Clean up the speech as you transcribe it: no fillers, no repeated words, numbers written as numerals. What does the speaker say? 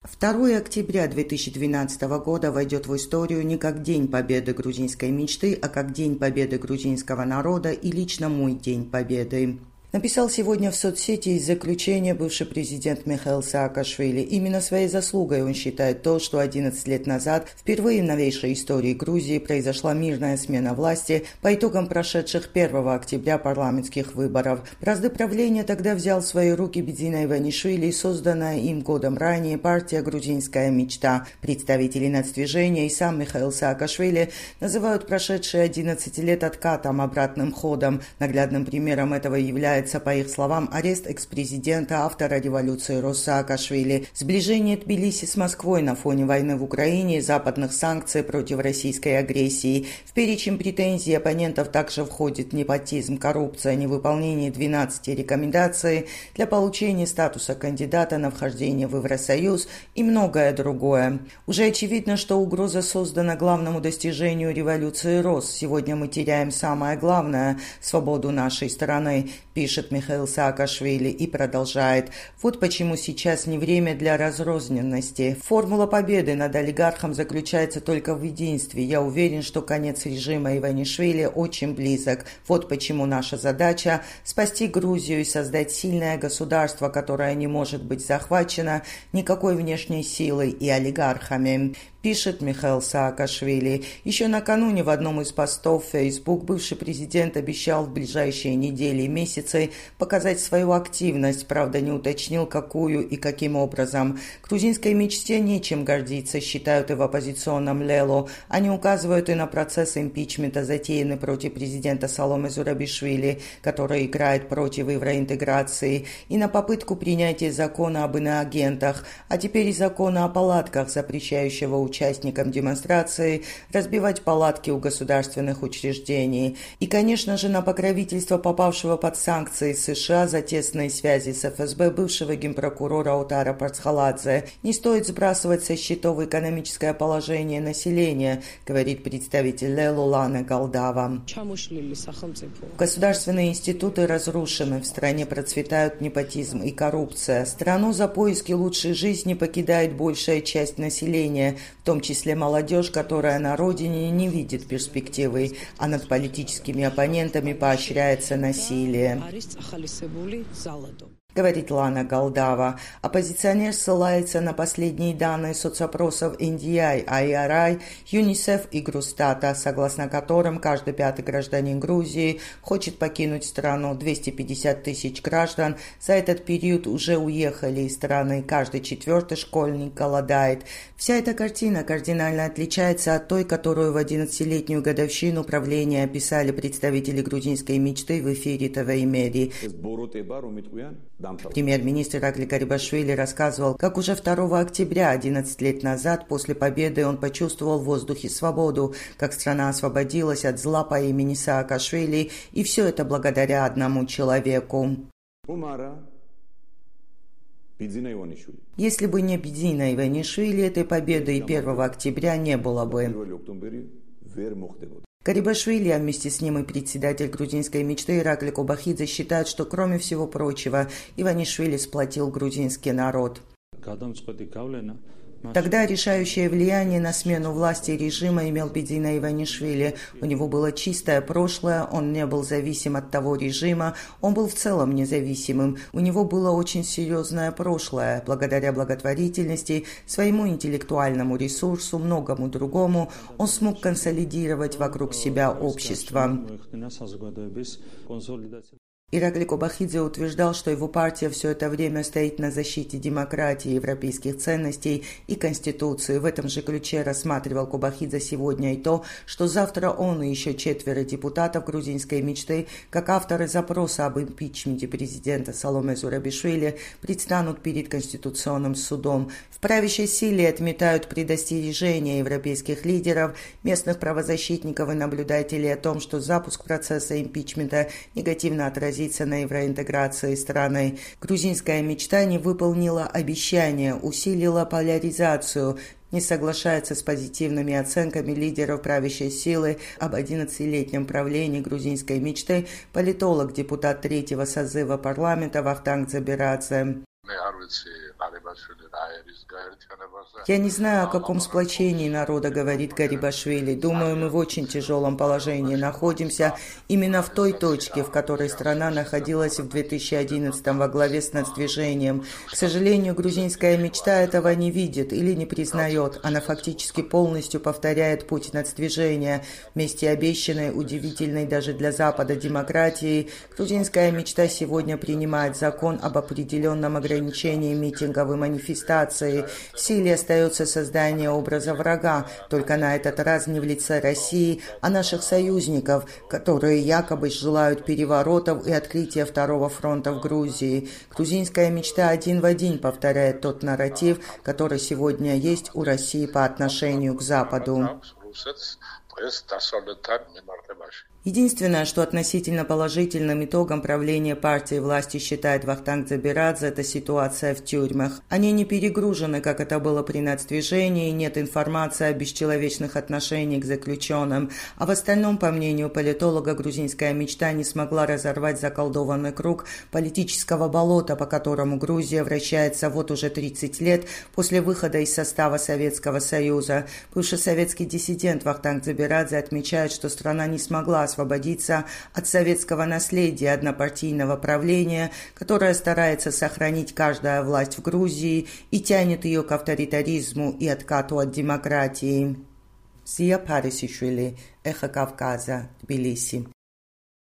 2 октября 2012 года войдет в историю не как День Победы грузинской мечты, а как День Победы грузинского народа и лично мой День Победы. Написал сегодня в соцсети из заключения бывший президент Михаил Саакашвили. Именно своей заслугой он считает то, что 11 лет назад впервые в новейшей истории Грузии произошла мирная смена власти по итогам прошедших 1 октября парламентских выборов. Бразды правления тогда взял в свои руки Бедзина Иванишвили и созданная им годом ранее партия «Грузинская мечта». Представители нацдвижения и сам Михаил Саакашвили называют прошедшие 11 лет откатом, обратным ходом. Наглядным примером этого является, по их словам, арест экс-президента, автора революции Саакашвили, сближение Тбилиси с Москвой на фоне войны в Украине и западных санкций против российской агрессии. В перечень претензий оппонентов также входит непотизм, коррупция, невыполнение 12 рекомендаций для получения статуса кандидата на вхождение в Евросоюз и многое другое. Уже очевидно, что угроза создана главному достижению революции РОС. Сегодня мы теряем самое главное – свободу нашей страны, пишет Михаил Саакашвили и продолжает. Вот почему сейчас не время для разрозненности. Формула победы над олигархом заключается только в единстве. Я уверен, что конец режима Иванишвили очень близок. Вот почему наша задача – спасти Грузию и создать сильное государство, которое не может быть захвачено никакой внешней силой и олигархами, пишет Михаил Саакашвили. Еще накануне в одном из постов в Facebook бывший президент обещал в ближайшие недели и месяцы показать свою активность, правда не уточнил, какую и каким образом. Грузинской мечте нечем гордиться, считают и в оппозиционном Лело. Они указывают и на процесс импичмента, затеянный против президента Саломе Зурабишвили, который играет против евроинтеграции, и на попытку принятия закона об иноагентах, а теперь и закона о палатках, запрещающего участникам демонстрации разбивать палатки у государственных учреждений. И, конечно же, на покровительство попавшего под санкции США за тесные связи с ФСБ бывшего генпрокурора Отара Парцхаладзе. Не стоит сбрасывать со счетов экономическое положение населения, говорит представитель Лело Лана Галдава. Государственные институты разрушены, в стране процветают непотизм и коррупция. Страну за поиски лучшей жизни покидает большая часть населения, в том числе молодежь, которая на родине не видит перспективы, а над политическими оппонентами поощряется насилие, говорит Лана Галдава. Оппозиционер ссылается на последние данные соцопросов NDI, IRI, ЮНИСЕФ и Грустата, согласно которым каждый 5-й гражданин Грузии хочет покинуть страну. 250 тысяч граждан за этот период уже уехали из страны. Каждый 4-й школьник голодает. Вся эта картина кардинально отличается от той, которую в 11-летнюю годовщину правления описали представители грузинской мечты в эфире ТВ Меди. Премьер-министр Иракли Гарибашвили рассказывал, как уже 2 октября, 11 лет назад, после победы, он почувствовал в воздухе свободу, как страна освободилась от зла по имени Саакашвили, и все это благодаря одному человеку. Если бы не Бедзина Иванишвили, этой победы и 1 октября не было бы. Гарибашвили, а вместе с ним и председатель грузинской мечты Иракли Кобахидзе считают, что, кроме всего прочего, Иванишвили сплотил грузинский народ. Тогда решающее влияние на смену власти и режима имел Бедзина Иванишвили. У него было чистое прошлое, он не был зависим от того режима, он был в целом независимым. У него было очень серьезное прошлое. Благодаря благотворительности, своему интеллектуальному ресурсу, многому другому, он смог консолидировать вокруг себя общество. Иракли Кобахидзе утверждал, что его партия все это время стоит на защите демократии, европейских ценностей и Конституции. В этом же ключе рассматривал Кобахидзе сегодня и то, что завтра он и еще 4 депутатов грузинской мечты, как авторы запроса об импичменте президента Саломе Зурабишвили, предстанут перед Конституционным судом. В правящей силе отметают предостережения европейских лидеров, местных правозащитников и наблюдателей о том, что запуск процесса импичмента негативно отразится на евроинтеграции страны. Грузинская мечта не выполнила обещания, усилила поляризацию, не соглашается с позитивными оценками лидеров правящей силы об 11-летнем правлении грузинской мечты политолог, депутат 3-го созыва парламента Вахтанг Дзаберадзе. Я не знаю, о каком сплочении народа говорит Гарибашвили. Думаю, мы в очень тяжелом положении находимся именно в той точке, в которой страна находилась в 2011 во главе с нацдвижением. К сожалению, грузинская мечта этого не видит или не признает. Она фактически полностью повторяет путь нацдвижения. Вместе обещанной, удивительной даже для Запада демократии, грузинская мечта сегодня принимает закон об определенном ограничении митингов и манифестаций. В силе остается создание образа врага, только на этот раз не в лице России, а наших союзников, которые якобы желают переворотов и открытия второго фронта в Грузии. Грузинская мечта один в один повторяет тот нарратив, который сегодня есть у России по отношению к Западу. Единственное, что относительно положительным итогом правления партии власти считает Вахтанг Дзабирадзе, это ситуация в тюрьмах. Они не перегружены, как это было при нацдвижении, нет информации о бесчеловечных отношениях к заключенным. А в остальном, по мнению политолога, грузинская мечта не смогла разорвать заколдованный круг политического болота, по которому Грузия вращается вот уже 30 лет после выхода из состава Советского Союза. Бывший советский диссидент Вахтанг Дзабирадзе отмечает, что страна не смогла освободиться от советского наследия однопартийного правления, которое старается сохранить каждая власть в Грузии и тянет ее к авторитаризму и откату от демократии. Зия Парисишвили, Эхо Кавказа, Тбилиси.